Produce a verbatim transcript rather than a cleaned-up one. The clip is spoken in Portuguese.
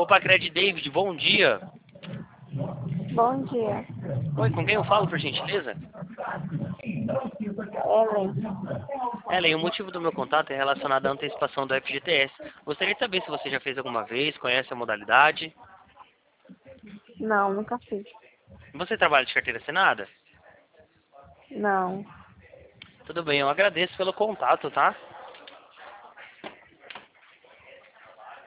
Copacred David, bom dia. Bom dia. Oi, com quem eu falo, por gentileza? Ellen. Ellen, o motivo do meu contato é relacionado à antecipação do F G T S. Gostaria de saber se você já fez alguma vez, conhece a modalidade. Não, nunca fiz. Você trabalha de carteira assinada? Não. Tudo bem, eu agradeço pelo contato, tá?